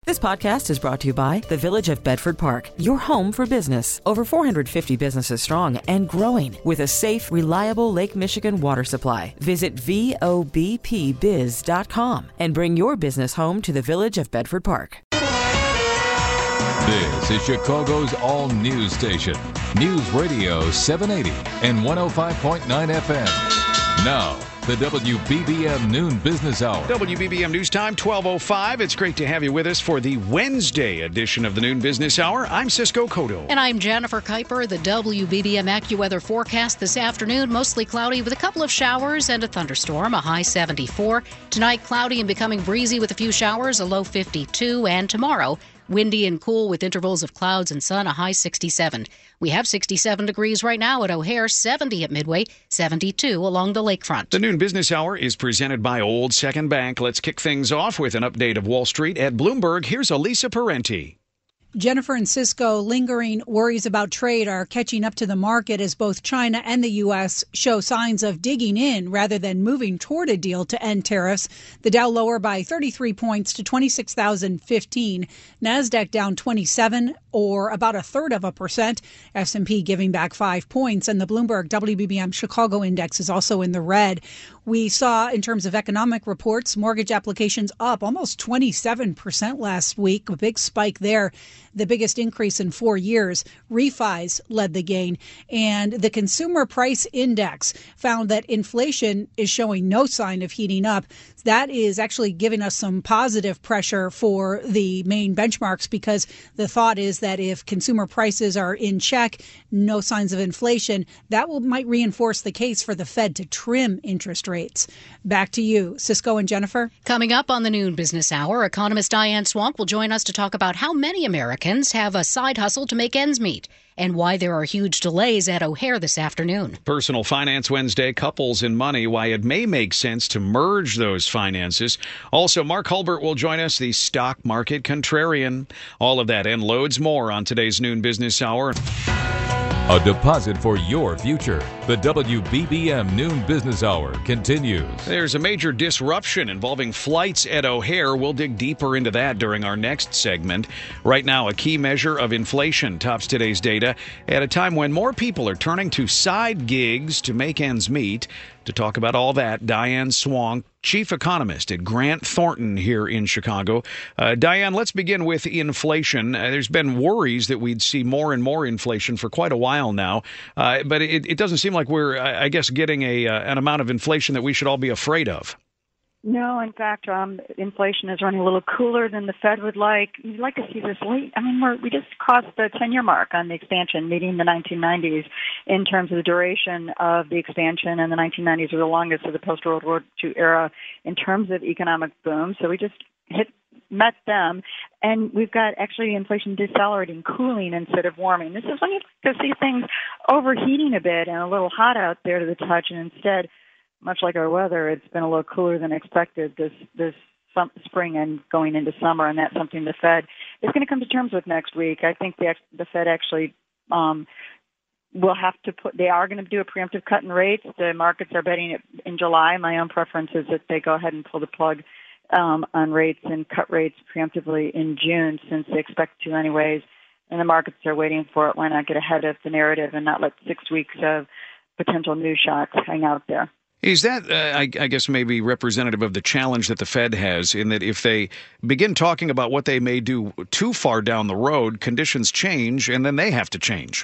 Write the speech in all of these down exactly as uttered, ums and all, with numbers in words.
This podcast is brought to you by the Village of Bedford Park, your home for business. Over four hundred fifty businesses strong and growing with a safe, reliable Lake Michigan water supply. Visit V O B P biz dot com and bring your business home to the Village of Bedford Park. This is Chicago's all-news station, News Radio seven eighty and one oh five point nine F M. Now, the W B B M Noon Business Hour. W B B M News Time, twelve oh five. It's great to have you with us for the Wednesday edition of the Noon Business Hour. I'm Cisco Cotto. And I'm Jennifer Kuiper. The W B B M AccuWeather forecast this afternoon, mostly cloudy with a couple of showers and a thunderstorm, a high seventy-four. Tonight, cloudy and becoming breezy with a few showers, a low fifty-two. And tomorrow, windy and cool with intervals of clouds and sun, a high sixty-seven. We have sixty-seven degrees right now at O'Hare, seventy at Midway, seventy-two along the lakefront. The Noon Business Hour is presented by Old Second Bank. Let's kick things off with an update of Wall Street at Bloomberg. Here's Elisa Parenti. Jennifer and Cisco, lingering worries about trade are catching up to the market as both China and the U S show signs of digging in rather than moving toward a deal to end tariffs. The Dow lower by thirty-three points to twenty-six thousand fifteen. NASDAQ down twenty-seven, or about a third of a percent. S and P giving back five points. And the Bloomberg W B B M Chicago Index is also in the red. We saw, in terms of economic reports, mortgage applications up almost twenty-seven percent last week, a big spike there, the biggest increase in four years. Refis led the gain. And the Consumer Price Index found that inflation is showing no sign of heating up. That is actually giving us some positive pressure for the main benchmarks, because the thought is that if consumer prices are in check, no signs of inflation, that will might reinforce the case for the Fed to trim interest rates. Back to you, Cisco and Jennifer. Coming up on the Noon Business Hour, economist Diane Swonk will join us to talk about how many Americans have a side hustle to make ends meet and why there are huge delays at O'Hare this afternoon. Personal Finance Wednesday, couples and money, why it may make sense to merge those finances. Also, Mark Hulbert will join us, the stock market contrarian. All of that and loads more on today's Noon Business Hour. A deposit for your future. The W B B M Noon Business Hour continues. There's a major disruption involving flights at O'Hare. We'll dig deeper into that during our next segment. Right now, a key measure of inflation tops today's data at a time when more people are turning to side gigs to make ends meet. To talk about all that, Diane Swonk, chief economist at Grant Thornton here in Chicago. Uh, Diane, let's begin with inflation. Uh, there's been worries that we'd see more and more inflation for quite a while now, uh, but it, it doesn't seem like we're, I guess, getting a uh, an amount of inflation that we should all be afraid of. No, in fact, um, inflation is running a little cooler than the Fed would like. You'd like to see this late. I mean, we're, we just crossed the ten-year mark on the expansion, meeting the nineteen nineties in terms of the duration of the expansion, and the nineteen nineties were the longest of the post-World War Two era in terms of economic boom. So we just hit met them, and we've got actually inflation decelerating, cooling instead of warming. This is when you like to see things overheating a bit and a little hot out there to the touch, and instead, much like our weather, it's been a little cooler than expected this this spring and going into summer, and that's something the Fed is going to come to terms with next week. I think the the Fed actually um, will have to put. They are going to do a preemptive cut in rates. The markets are betting it in July. My own preference is that they go ahead and pull the plug um, on rates and cut rates preemptively in June, since they expect to anyways. And the markets are waiting for it. Why not get ahead of the narrative and not let six weeks of potential news shocks hang out there? Is that, uh, I, I guess, maybe representative of the challenge that the Fed has, in that if they begin talking about what they may do too far down the road, conditions change, and then they have to change?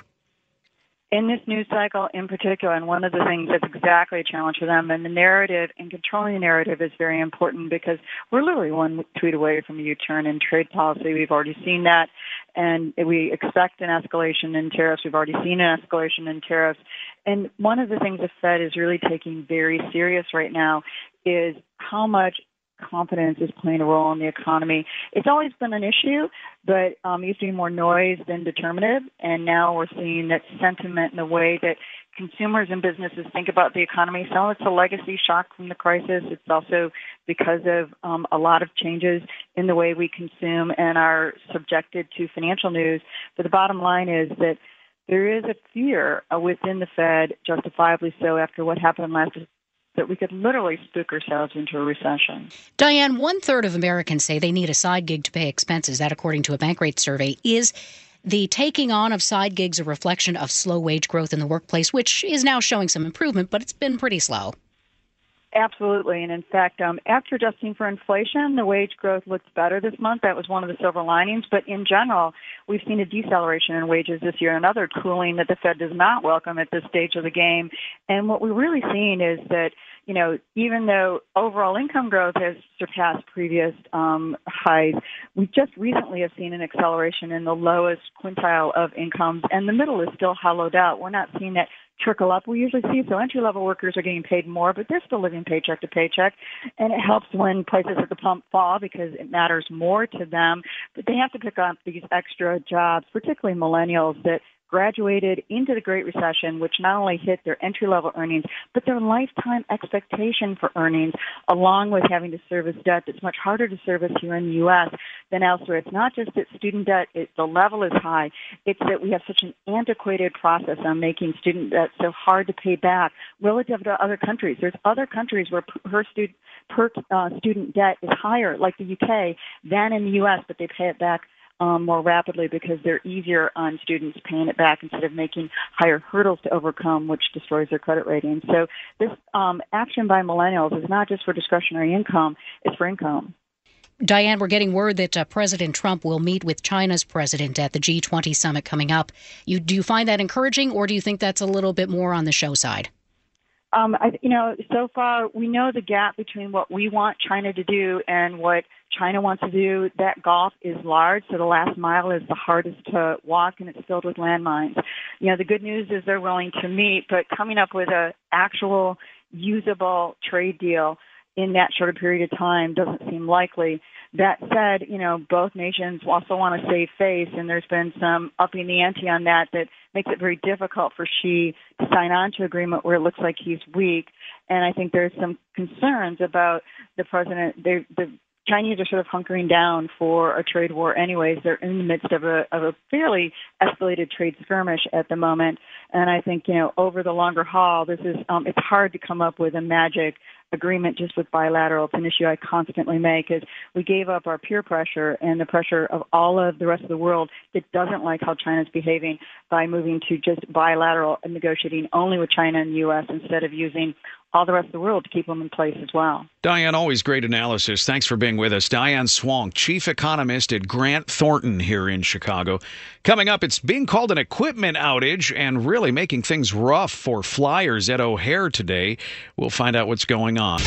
In this news cycle in particular, and one of the things that's exactly a challenge for them, and the narrative and controlling the narrative is very important, because we're literally one tweet away from a U-turn in trade policy. We've already seen that, and we expect an escalation in tariffs. We've already seen an escalation in tariffs. And one of the things the Fed is really taking very serious right now is how much confidence is playing a role in the economy. It's always been an issue, but um, used to be more noise than determinative. And now we're seeing that sentiment in the way that consumers and businesses think about the economy. Some of it's a legacy shock from the crisis. It's also because of um, a lot of changes in the way we consume and are subjected to financial news. But the bottom line is that there is a fear uh, within the Fed, justifiably so, after what happened last that we could literally spook ourselves into a recession. Diane, one-third of Americans say they need a side gig to pay expenses. That, according to a Bankrate survey, is the taking on of side gigs a reflection of slow wage growth in the workplace, which is now showing some improvement, but it's been pretty slow. Absolutely. And in fact, um, after adjusting for inflation, the wage growth looks better this month. That was one of the silver linings. But in general, we've seen a deceleration in wages this year, another cooling that the Fed does not welcome at this stage of the game. And what we're really seeing is that, you know, even though overall income growth has surpassed previous um, highs, we just recently have seen an acceleration in the lowest quintile of incomes, and the middle is still hollowed out. We're not seeing that trickle up we usually see. So entry-level workers are getting paid more, but they're still living paycheck to paycheck. And it helps when prices at the pump fall because it matters more to them. But they have to pick up these extra jobs, particularly millennials that graduated into the Great Recession, which not only hit their entry-level earnings, but their lifetime expectation for earnings, along with having to service debt that's much harder to service here in the U S than elsewhere. It's not just that student debt, it, the level is high. It's that we have such an antiquated process on making student debt so hard to pay back relative to other countries. There's other countries where per student, per, uh, student debt is higher, like the U K, than in the U S, but they pay it back Um, more rapidly because they're easier on students paying it back instead of making higher hurdles to overcome, which destroys their credit rating. So this um, action by millennials is not just for discretionary income, it's for income. Diane, we're getting word that uh, President Trump will meet with China's president at the G twenty summit coming up. You, do you find that encouraging, or do you think that's a little bit more on the show side? Um, I, you know, so far we know the gap between what we want China to do and what China wants to do. That gulf is large, so the last mile is the hardest to walk, and it's filled with landmines. You know, the good news is they're willing to meet, but coming up with an actual usable trade deal in that short period of time doesn't seem likely. That said, you know, both nations also want to save face, and there's been some upping the ante on that that makes it very difficult for Xi to sign on to an agreement where it looks like he's weak. And I think there's some concerns about the president. They, the Chinese are sort of hunkering down for a trade war anyways. They're in the midst of a, of a fairly escalated trade skirmish at the moment. And I think, you know, over the longer haul, this is um, it's hard to come up with a magic agreement just with bilateral. It's an issue I constantly make is we gave up our peer pressure and the pressure of all of the rest of the world that doesn't like how China's behaving by moving to just bilateral and negotiating only with China and the U S instead of using all the rest of the world to keep them in place as well. Diane, always great analysis. Thanks for being with us. Diane Swonk, chief economist at Grant Thornton here in Chicago. Coming up, it's being called an equipment outage and really making things rough for flyers at O'Hare today. We'll find out what's going on.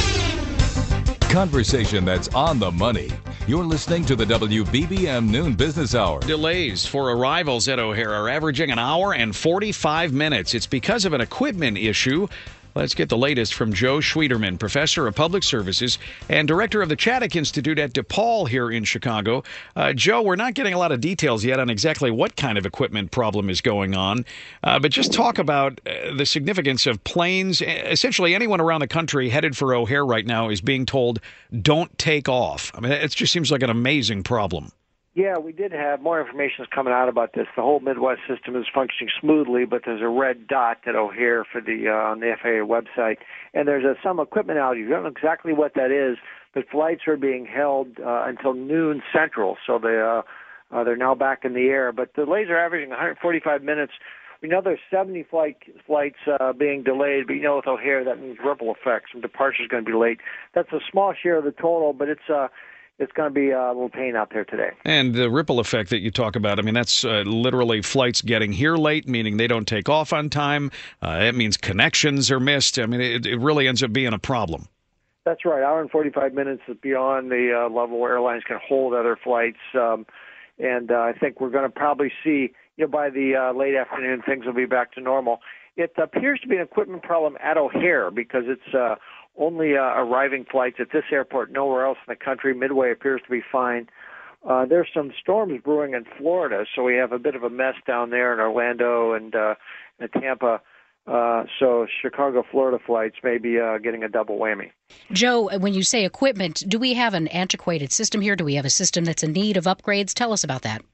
Conversation that's on the money. You're listening to the W B B M Noon Business Hour. Delays for arrivals at O'Hare are averaging an hour and forty-five minutes. It's because of an equipment issue. Let's get the latest from Joe Schwieterman, professor of public services and director of the Chaddock Institute at DePaul here in Chicago. Uh, Joe, we're not getting a lot of details yet on exactly what kind of equipment problem is going on, uh, but just talk about uh, the significance of planes. Essentially, anyone around the country headed for O'Hare right now is being told, don't take off. I mean, it just seems like an amazing problem. Yeah, we did have more information is coming out about this. The whole Midwest system is functioning smoothly, but there's a red dot at O'Hare for the uh, on the F A A website, and there's a, some equipment outage. We don't know exactly what that is, but flights are being held uh, until noon Central, so they uh, uh, they're now back in the air. But the delays are averaging one hundred forty-five minutes. We know there's seventy flight flights uh, being delayed, but you know with O'Hare that means ripple effects. Some departures going to be late. That's a small share of the total, but it's uh, It's going to be a little pain out there today. And the ripple effect that you talk about, I mean, that's uh, literally flights getting here late, meaning they don't take off on time. Uh, it means connections are missed. I mean, it, it really ends up being a problem. That's right. Hour and forty-five minutes is beyond the uh, level where airlines can hold other flights. Um, and uh, I think we're going to probably see, you know, by the uh, late afternoon, things will be back to normal. It appears to be an equipment problem at O'Hare because it's uh, only uh, arriving flights at this airport, nowhere else in the country. Midway appears to be fine. Uh, there's some storms brewing in Florida, so we have a bit of a mess down there in Orlando and, uh, and Tampa. Uh, so Chicago, Florida flights may be uh, getting a double whammy. Joe, when you say equipment, do we have an antiquated system here? Do we have a system that's in need of upgrades? Tell us about that.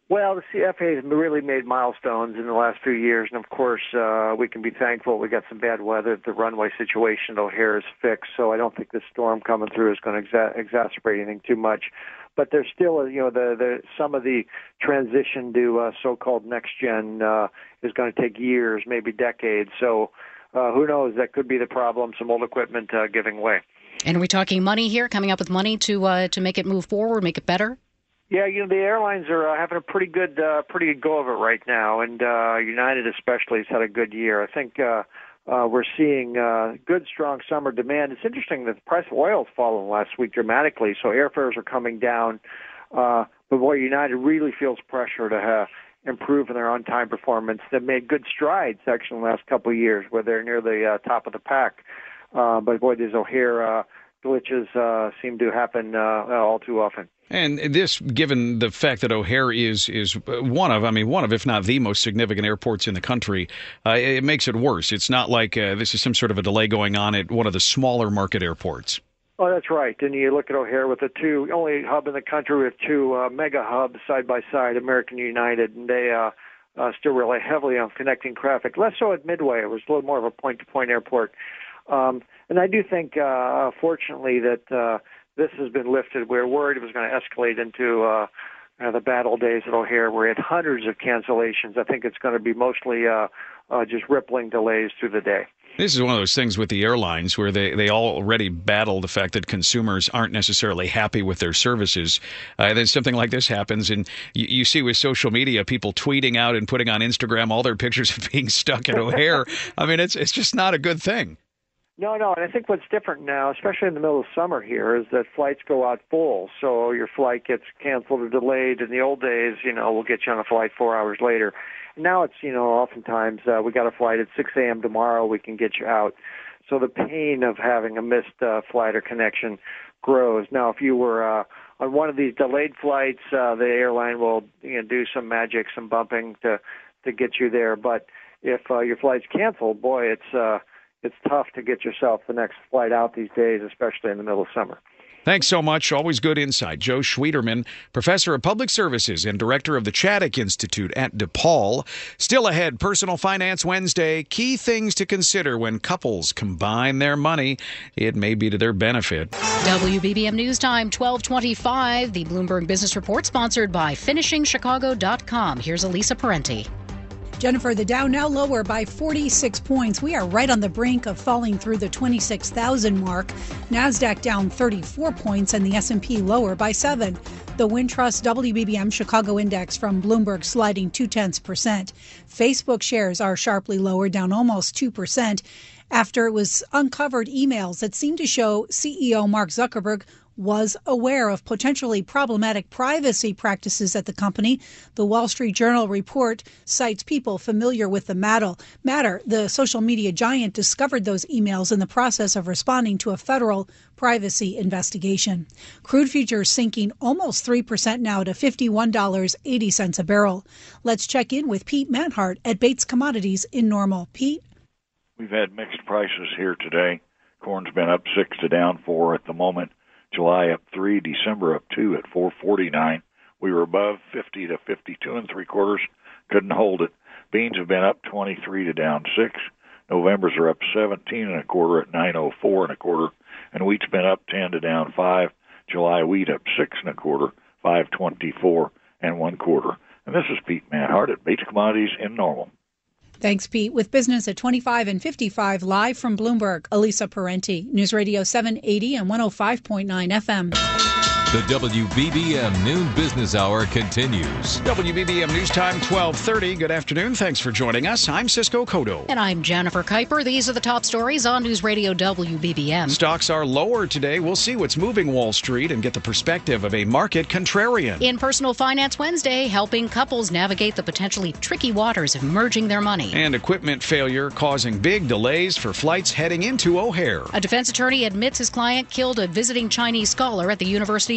Well, the C F A has really made milestones in the last few years, and of course, uh, we can be thankful we got some bad weather. The runway situation at O'Hare is fixed, so I don't think the storm coming through is going to exa- exacerbate anything too much. But there's still, you know, the, the some of the transition to uh, so-called next gen uh, is going to take years, maybe decades. So uh, who knows? That could be the problem. Some old equipment uh, giving way. And are we talking money here? Coming up with money to uh, to make it move forward, make it better? Yeah, you know, the airlines are uh, having a pretty good, uh, pretty good go of it right now, and uh, United especially has had a good year. I think uh, uh, we're seeing uh, good, strong summer demand. It's interesting that the price of oil has fallen last week dramatically, so airfares are coming down. Uh, but boy, United really feels pressure to uh, improve in their on-time performance. They've made good strides, actually, in the last couple of years, where they're near the uh, top of the pack. Uh, but boy, these O'Hare uh, glitches uh, seem to happen uh, all too often. And this, given the fact that O'Hare is is one of, I mean, one of, if not the most significant airports in the country, uh, it makes it worse. It's not like uh, this is some sort of a delay going on at one of the smaller market airports. Oh, that's right. And you look at O'Hare with the two, only hub in the country with two uh, mega hubs side by side, American United, and they uh, uh, still rely heavily on connecting traffic. Less so at Midway. It was a little more of a point-to-point airport. Um, and I do think, uh, fortunately, that uh, this has been lifted. We were worried it was going to escalate into uh, uh, the bad old days at O'Hare, where we had hundreds of cancellations. I think it's going to be mostly uh, uh, just rippling delays through the day. This is one of those things with the airlines where they, they already battle the fact that consumers aren't necessarily happy with their services. Uh, and then something like this happens, and you, you see with social media, people tweeting out and putting on Instagram all their pictures of being stuck at O'Hare. I mean, it's it's just not a good thing. No, no, and I think what's different now, especially in the middle of summer here, is that flights go out full. So your flight gets canceled or delayed. In the old days, you know, we'll get you on a flight four hours later. Now it's, you know, oftentimes uh, we got a flight at six a.m. tomorrow, we can get you out. So the pain of having a missed uh, flight or connection grows. Now, if you were uh, on one of these delayed flights, uh, the airline will, you know, do some magic, some bumping to to get you there. But if uh, your flight's canceled, boy, it's uh, it's tough to get yourself the next flight out these days, especially in the middle of summer. Thanks so much. Always good insight. Joe Schwieterman, Professor of Public Services and Director of the Chaddick Institute at DePaul. Still ahead, Personal Finance Wednesday. Key things to consider when couples combine their money. It may be to their benefit. W B B M News Time, twelve twenty-five. The Bloomberg Business Report sponsored by finishing chicago dot com. Here's Elisa Parenti. Jennifer, the Dow now lower by forty-six points. We are right on the brink of falling through the twenty-six thousand mark. NASDAQ down thirty-four points and the S and P lower by seven. The Wintrust W B B M Chicago Index from Bloomberg sliding two-tenths percent. Facebook shares are sharply lower, down almost two percent, after it was uncovered emails that seem to show C E O Mark Zuckerberg was aware of potentially problematic privacy practices at the company. The Wall Street Journal report cites people familiar with the matter. The social media giant discovered those emails in the process of responding to a federal privacy investigation. Crude futures sinking almost three percent now to fifty-one dollars and eighty cents a barrel. Let's check in with Pete Manhart at Bates Commodities in Normal. Pete? We've had mixed prices here today. Corn's been up six to down four at the moment. July up three, December up two at four forty-nine. We were above fifty to fifty-two and three quarters. Couldn't hold it. Beans have been up twenty-three to down six. November's are up seventeen and a quarter at nine oh four and a quarter. And wheat's been up ten to down five. July wheat up six and a quarter, five twenty-four and one quarter. And this is Pete Manhart at Bates Commodities in Normal. Thanks, Pete. With business at twenty-five and fifty-five, live from Bloomberg, Elisa Parenti, News Radio seven eighty and one oh five point nine F M. The W B B M Noon Business Hour continues. W B B M News Time, twelve thirty. Good afternoon. Thanks for joining us. I'm Cisco Cotto. And I'm Jennifer Kuiper. These are the top stories on News Radio W B B M. Stocks are lower today. We'll see what's moving Wall Street and get the perspective of a market contrarian. In Personal Finance Wednesday, helping couples navigate the potentially tricky waters of merging their money. And equipment failure causing big delays for flights heading into O'Hare. A defense attorney admits his client killed a visiting Chinese scholar at the University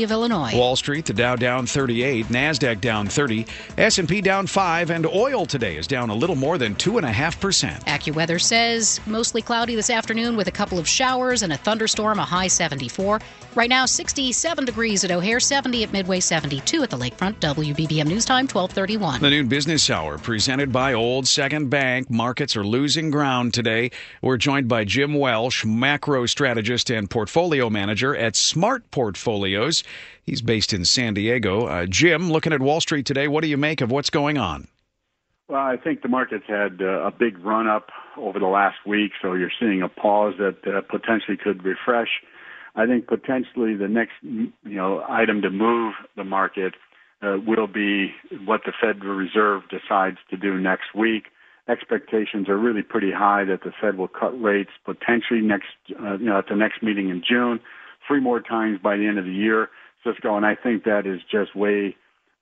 University of Illinois. Wall Street, the Dow down thirty-eight, NASDAQ down thirty, S and P down five, and oil today is down a little more than two point five percent. AccuWeather says mostly cloudy this afternoon with a couple of showers and a thunderstorm, a high seventy-four. Right now, sixty-seven degrees at O'Hare, seventy at Midway, seventy-two at the Lakefront. W B B M News Time, twelve thirty-one. The noon business hour presented by Old Second Bank. Markets are losing ground today. We're joined by Jim Welsh, macro strategist and portfolio manager at Smart Portfolios. He's based in San Diego. Uh, Jim, looking at Wall Street today, what do you make of what's going on? Well, I think the market's had uh, a big run-up over the last week, so you're seeing a pause that uh, potentially could refresh. I think potentially the next, you know, item to move the market uh, will be what the Federal Reserve decides to do next week. Expectations are really pretty high that the Fed will cut rates potentially next, uh, you know, at the next meeting in June, three more times by the end of the year, Cisco, and I think that is just way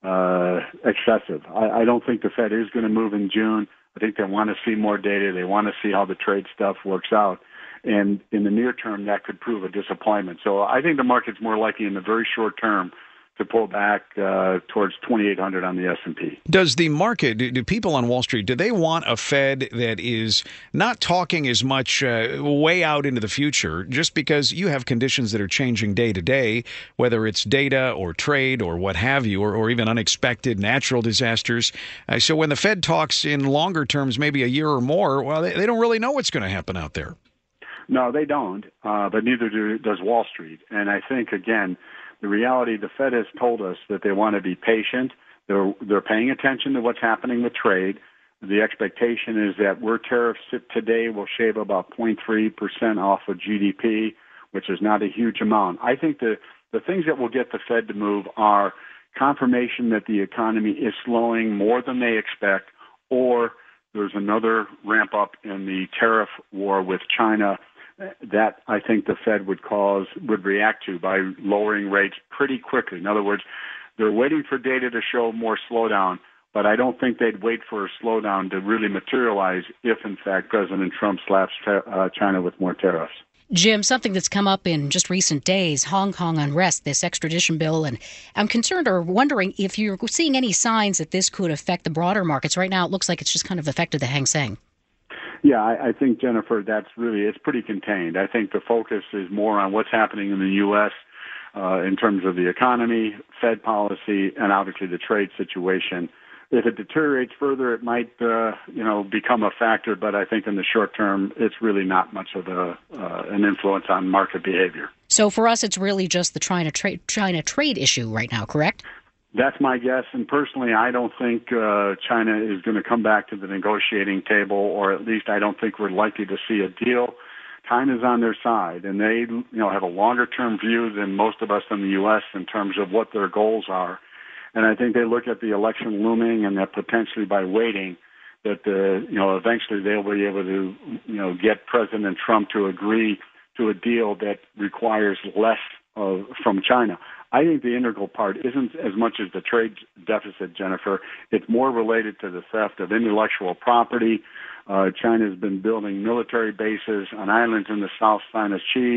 uh, excessive. I, I don't think the Fed is going to move in June. I think they want to see more data. They want to see how the trade stuff works out. And in the near term, that could prove a disappointment. So I think the market's more likely in the very short term to pull back uh, towards twenty-eight hundred on the S and P. Does the market, do, do people on Wall Street, do they want a Fed that is not talking as much uh, way out into the future, just because you have conditions that are changing day to day, whether it's data or trade or what have you, or, or even unexpected natural disasters? Uh, so when the Fed talks in longer terms, maybe a year or more, well, they, they don't really know what's going to happen out there. No, they don't, uh, but neither do, does Wall Street. And I think, again, the reality, the Fed has told us that they want to be patient. They're, they're paying attention to what's happening with trade. The expectation is that where tariffs sit today will shave about zero point three percent off of G D P, which is not a huge amount. I think the, the things that will get the Fed to move are confirmation that the economy is slowing more than they expect, or there's another ramp up in the tariff war with China that I think the Fed would cause, would react to by lowering rates pretty quickly. In other words, they're waiting for data to show more slowdown, but I don't think they'd wait for a slowdown to really materialize if, in fact, President Trump slaps uh, China with more tariffs. Jim, something that's come up in just recent days, Hong Kong unrest, this extradition bill, and I'm concerned or wondering if you're seeing any signs that this could affect the broader markets. Right now, it looks like it's just kind of affected the Hang Seng. Yeah, I, I think, Jennifer, that's really, it's pretty contained. I think the focus is more on what's happening in the U S uh, in terms of the economy, Fed policy, and obviously the trade situation. If it deteriorates further, it might, uh, you know, become a factor, but I think in the short term, it's really not much of a, uh, an influence on market behavior. So for us, it's really just the China trade, China trade issue right now, correct? That's my guess, and personally, I don't think uh, China is going to come back to the negotiating table, or at least I don't think we're likely to see a deal. Time is on their side, and they, you know, have a longer-term view than most of us in the U S in terms of what their goals are. And I think they look at the election looming, and that potentially by waiting, that the, you know, eventually they'll be able to, you know, get President Trump to agree to a deal that requires less of, from China. I think the integral part isn't as much as the trade deficit, Jennifer. It's more related to the theft of intellectual property. Uh, China has been building military bases on islands in the South China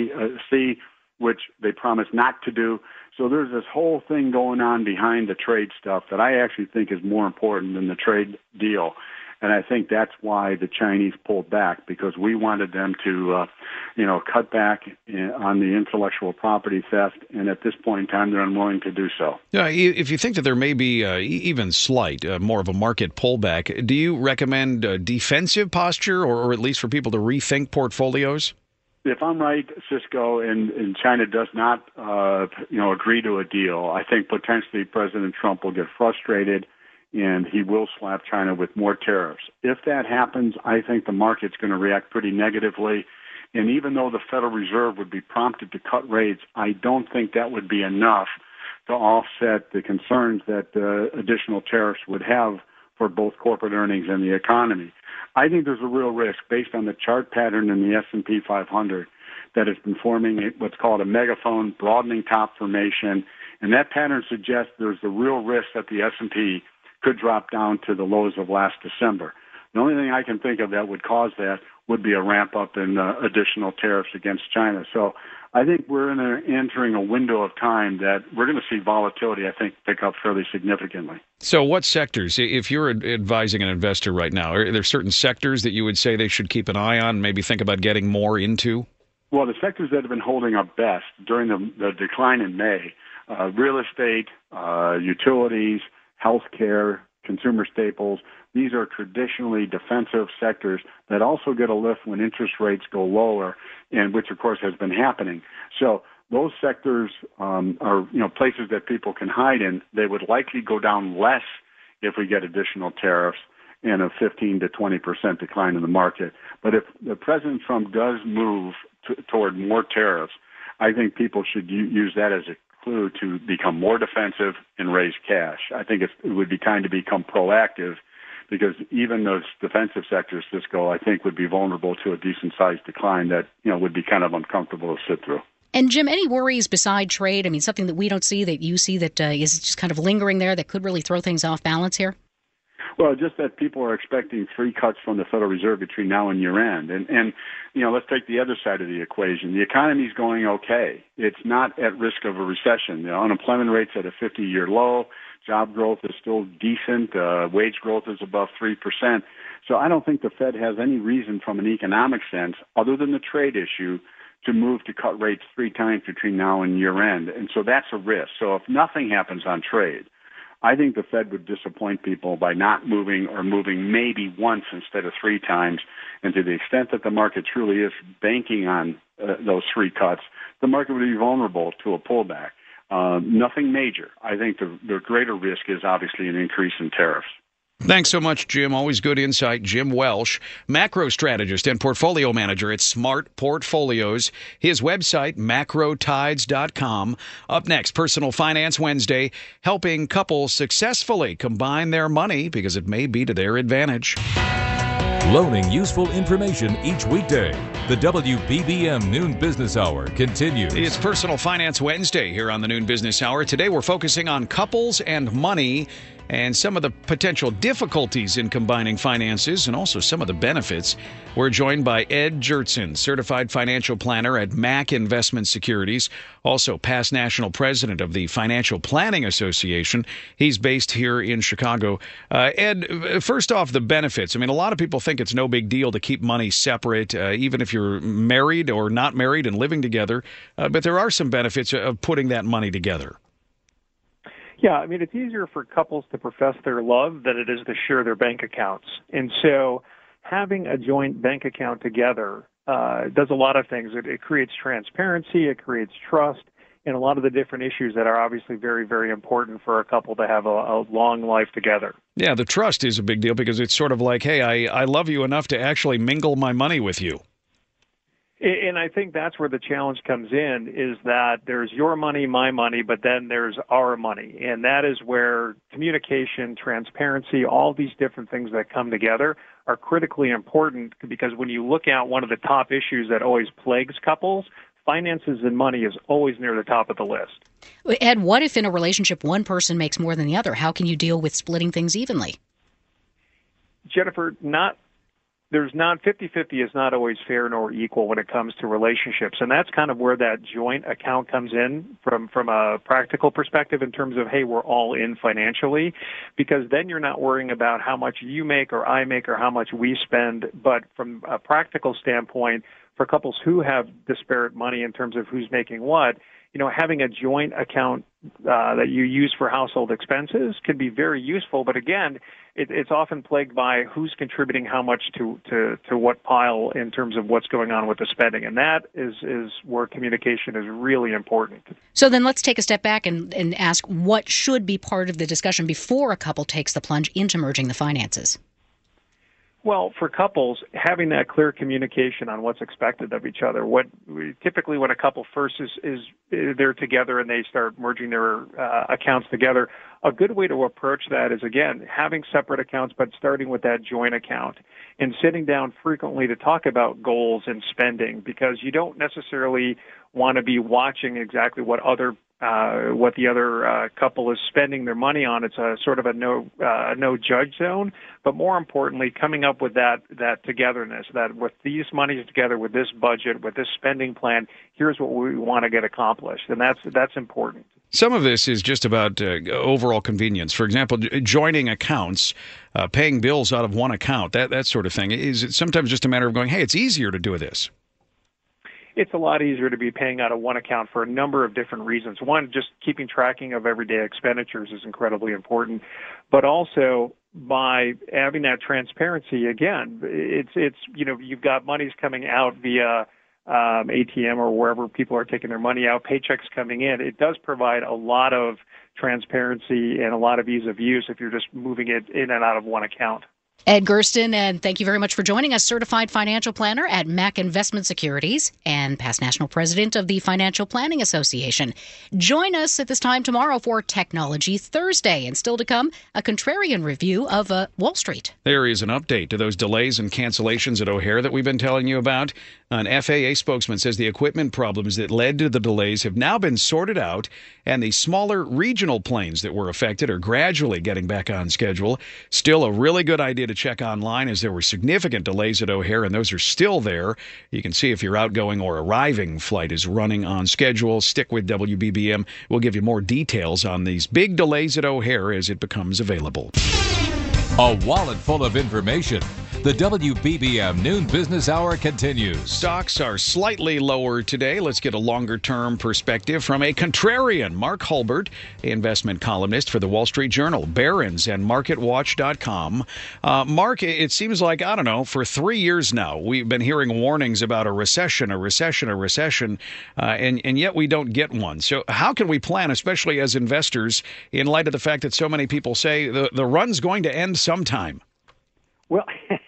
Sea, which they promised not to do. So there's this whole thing going on behind the trade stuff that I actually think is more important than the trade deal. And I think that's why the Chinese pulled back, because we wanted them to, uh, you know, cut back on the intellectual property theft. And at this point in time, they're unwilling to do so. Yeah, if you think that there may be uh, even slight, uh, more of a market pullback, do you recommend uh, defensive posture, or, or at least for people to rethink portfolios? If I'm right, Cisco, and, and China does not, uh, you know, agree to a deal, I think potentially President Trump will get frustrated and he will slap China with more tariffs. If that happens, I think the market's going to react pretty negatively. And even though the Federal Reserve would be prompted to cut rates, I don't think that would be enough to offset the concerns that uh, additional tariffs would have for both corporate earnings and the economy. I think there's a real risk based on the chart pattern in the S and P five hundred that has been forming what's called a megaphone, broadening top formation. And that pattern suggests there's a real risk that the S and P could drop down to the lows of last December. The only thing I can think of that would cause that would be a ramp up in uh, additional tariffs against China. So I think we're in a, entering a window of time that we're going to see volatility, I think, pick up fairly significantly. So what sectors, if you're advising an investor right now, are there certain sectors that you would say they should keep an eye on, maybe think about getting more into? Well, the sectors that have been holding up best during the, the decline in May, uh, real estate, uh, utilities, healthcare, consumer staples, these are traditionally defensive sectors that also get a lift when interest rates go lower, and which, of course, has been happening. So those sectors um, are, you know, places that people can hide in. They would likely go down less if we get additional tariffs and a fifteen to twenty percent decline in the market. But if the President Trump does move t- toward more tariffs, I think people should u- use that as a clue to become more defensive and raise cash. I think it's, it would be time to become proactive, because even those defensive sectors, Cisco, I think would be vulnerable to a decent-sized decline that, you know, would be kind of uncomfortable to sit through. And, Jim, any worries beside trade? I mean, something that we don't see that you see that uh, is just kind of lingering there that could really throw things off balance here? Well, just that people are expecting three cuts from the Federal Reserve between now and year-end. And, and, you know, let's take the other side of the equation. The economy's going okay. It's not at risk of a recession. The unemployment rate's at a fifty-year low. Job growth is still decent. Uh, wage growth is above three percent. So I don't think the Fed has any reason from an economic sense, other than the trade issue, to move to cut rates three times between now and year-end. And so that's a risk. So if nothing happens on trade, I think the Fed would disappoint people by not moving, or moving maybe once instead of three times. And to the extent that the market truly is banking on uh, those three cuts, the market would be vulnerable to a pullback. Uh, nothing major. I think the, the greater risk is obviously an increase in tariffs. Thanks so much, Jim. Always good insight. Jim Welsh, macro strategist and portfolio manager at Smart Portfolios. His website, macro tides dot com. Up next, Personal Finance Wednesday, helping couples successfully combine their money because it may be to their advantage. Loaning useful information each weekday. The W B B M Noon Business Hour continues. It's Personal Finance Wednesday here on the Noon Business Hour. Today we're focusing on couples and money and some of the potential difficulties in combining finances and also some of the benefits. We're joined by Ed Jurtson, certified financial planner at Mac Investment Securities, also past national president of the Financial Planning Association. He's based here in Chicago. Uh, Ed, first off, the benefits. I mean, a lot of people think it's no big deal to keep money separate, uh, even if you're married or not married and living together. Uh, but there are some benefits of putting that money together. Yeah, I mean, it's easier for couples to profess their love than it is to share their bank accounts. And so having a joint bank account together uh, does a lot of things. It, it creates transparency, it creates trust, and a lot of the different issues that are obviously very, very important for a couple to have a, a long life together. Yeah, the trust is a big deal because it's sort of like, hey, I, I love you enough to actually mingle my money with you. And I think that's where the challenge comes in, is that there's your money, my money, but then there's our money. And that is where communication, transparency, all these different things that come together are critically important, because when you look at one of the top issues that always plagues couples, finances and money is always near the top of the list. Ed, what if in a relationship one person makes more than the other? How can you deal with splitting things evenly? Jennifer, not There's not fifty-fifty is not always fair nor equal when it comes to relationships. And that's kind of where that joint account comes in from, from a practical perspective in terms of, hey, we're all in financially, because then you're not worrying about how much you make or I make or how much we spend. But from a practical standpoint, for couples who have disparate money in terms of who's making what, you know, having a joint account uh, that you use for household expenses can be very useful. But again, it, it's often plagued by who's contributing how much to, to, to what pile in terms of what's going on with the spending. And that is, is where communication is really important. So then let's take a step back and, and ask what should be part of the discussion before a couple takes the plunge into merging the finances. Well, for couples, having that clear communication on what's expected of each other. What we, typically when a couple first is, is they're together and they start merging their uh, accounts together, a good way to approach that is, again, having separate accounts, but starting with that joint account and sitting down frequently to talk about goals and spending, because you don't necessarily want to be watching exactly what other uh, what the other uh, couple is spending their money on. It's a sort of a no uh, no judge zone. But more importantly, coming up with that that togetherness, that with these monies together, with this budget, with this spending plan, here's what we want to get accomplished, and that's that's important. Some of this is just about uh, overall convenience. For example, joining accounts, uh, paying bills out of one account, that that sort of thing. Is it sometimes just a matter of going, hey, it's easier to do this? It's a lot easier to be paying out of one account for a number of different reasons. One, just keeping tracking of everyday expenditures is incredibly important, but also by having that transparency, again, it's it's you know you've got monies coming out via um, A T M or wherever people are taking their money out, paychecks coming in. It does provide a lot of transparency and a lot of ease of use if you're just moving it in and out of one account. Ed Gersten, and thank you very much for joining us, certified financial planner at Mac Investment Securities and past national president of the Financial Planning Association. Join us at this time tomorrow for Technology Thursday, and still to come, a contrarian review of uh, Wall Street. There is an update to those delays and cancellations at O'Hare that we've been telling you about. An F A A spokesman says the equipment problems that led to the delays have now been sorted out, and the smaller regional planes that were affected are gradually getting back on schedule. Still a really good idea to check online, as there were significant delays at O'Hare, and those are still there. You can see if your outgoing or arriving flight is running on schedule. Stick with W B B M. We'll give you more details on these big delays at O'Hare as it becomes available. A wallet full of information. The W B B M Noon Business Hour continues. Stocks are slightly lower today. Let's get a longer-term perspective from a contrarian, Mark Hulbert, investment columnist for the Wall Street Journal, Barron's, and market watch dot com. Uh, Mark, it seems like, I don't know, for three years now, we've been hearing warnings about a recession, a recession, a recession, uh, and, and yet we don't get one. So how can we plan, especially as investors, in light of the fact that so many people say the, the run's going to end sometime? Well,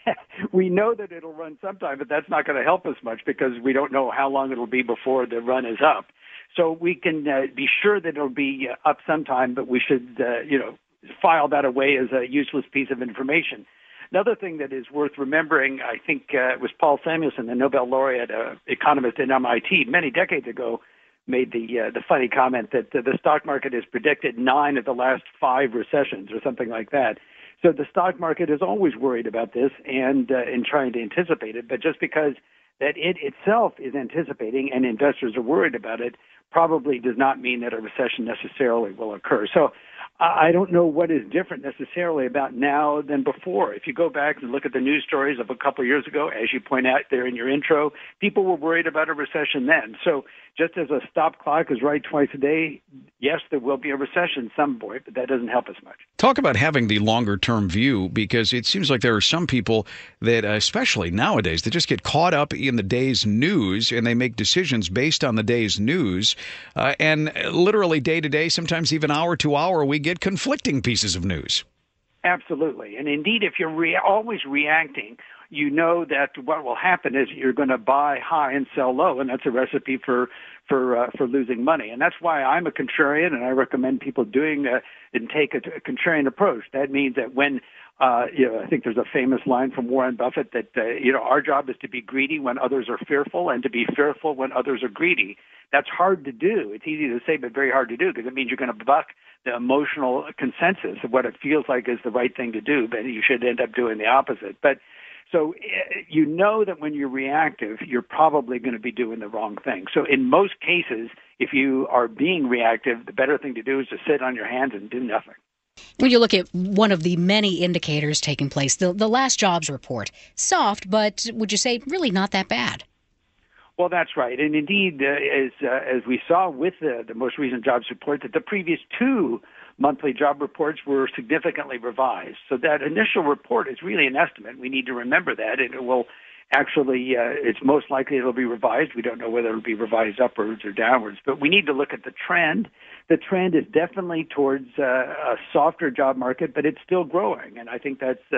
we know that it'll run sometime, but that's not going to help us much because we don't know how long it'll be before the run is up. So we can uh, be sure that it'll be uh, up sometime, but we should, uh, you know, file that away as a useless piece of information. Another thing that is worth remembering, I think uh, it was Paul Samuelson, the Nobel laureate uh, economist at M I T many decades ago, made the uh, the funny comment that uh, the stock market has predicted nine of the last five recessions or something like that. So the stock market is always worried about this and uh, and trying to anticipate it. But just because that it itself is anticipating and investors are worried about it probably does not mean that a recession necessarily will occur. So I don't know what is different necessarily about now than before. If you go back and look at the news stories of a couple of years ago, as you point out there in your intro, people were worried about a recession then. So just as a stop clock is right twice a day, yes, there will be a recession some point, but that doesn't help us much. Talk about having the longer-term view, because it seems like there are some people that, uh, especially nowadays, that just get caught up in the day's news, and they make decisions based on the day's news. Uh, and literally day to day, sometimes even hour to hour, we get conflicting pieces of news. Absolutely. And indeed, if you're re- always reacting, you know that what will happen is you're going to buy high and sell low, and that's a recipe for for uh, for losing money. And that's why I'm a contrarian, and I recommend people doing uh, and take a, a contrarian approach. That means that when uh, you know, I think there's a famous line from Warren Buffett that uh, you know our job is to be greedy when others are fearful, and to be fearful when others are greedy. That's hard to do. It's easy to say, but very hard to do, because it means you're going to buck the emotional consensus of what it feels like is the right thing to do, but you should end up doing the opposite. But so you know that when you're reactive, you're probably going to be doing the wrong thing. So in most cases, if you are being reactive, the better thing to do is to sit on your hands and do nothing. When you look at one of the many indicators taking place, the, the last jobs report, soft, but would you say really not that bad? Well, that's right. And indeed, uh, as uh, as we saw with the, the most recent jobs report, that the previous two monthly job reports were significantly revised. So that initial report is really an estimate. We need to remember that. It will actually, uh, it's most likely it'll be revised. We don't know whether it'll be revised upwards or downwards, but we need to look at the trend. The trend is definitely towards uh, a softer job market, but it's still growing. And I think that's uh,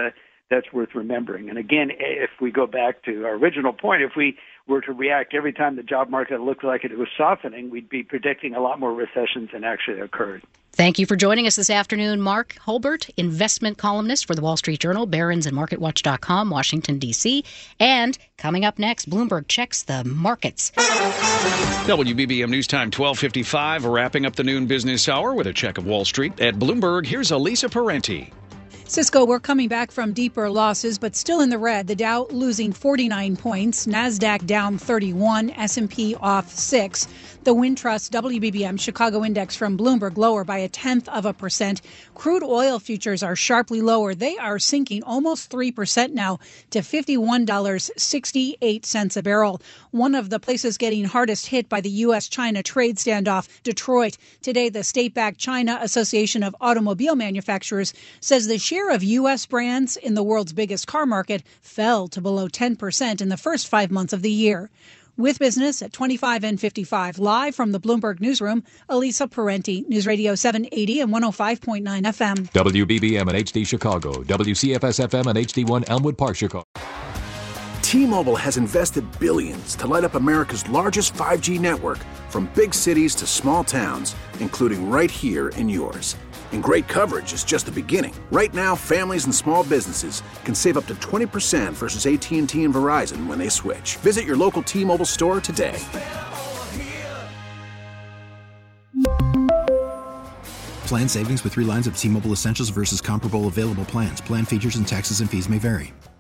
that's worth remembering. And again, if we go back to our original point, if we were to react every time the job market looked like it was softening, we'd be predicting a lot more recessions than actually occurred. Thank you for joining us this afternoon, Mark Hulbert, investment columnist for the Wall Street Journal, Barron's and Market Watch dot com, Washington, D C. And coming up next, Bloomberg checks the markets. W B B M News Time twelve fifty-five, wrapping up the noon business hour with a check of Wall Street. At Bloomberg, here's Elisa Parenti. Cisco, we're coming back from deeper losses, but still in the red. The Dow losing forty-nine points, NASDAQ down thirty-one, S and P off six. The Wintrust W B B M Chicago Index from Bloomberg lower by a tenth of a percent. Crude oil futures are sharply lower. They are sinking almost three percent now to fifty-one dollars and sixty-eight cents a barrel. One of the places getting hardest hit by the U S China trade standoff, Detroit. Today, the state-backed China Association of Automobile Manufacturers says the share of U S brands in the world's biggest car market fell to below ten percent in the first five months of the year. With business at twenty-five and fifty-five, live from the Bloomberg Newsroom, Elisa Parenti, News Radio seven eighty and one oh five point nine F M. W B B M and H D Chicago, W C F S F M and H D one Elmwood Park, Chicago. T-Mobile has invested billions to light up America's largest five G network, from big cities to small towns, including right here in yours. And great coverage is just the beginning. Right now, families and small businesses can save up to twenty percent versus A T and T and Verizon when they switch. Visit your local T-Mobile store today. Plan savings with three lines of T-Mobile Essentials versus comparable available plans. Plan features and taxes and fees may vary.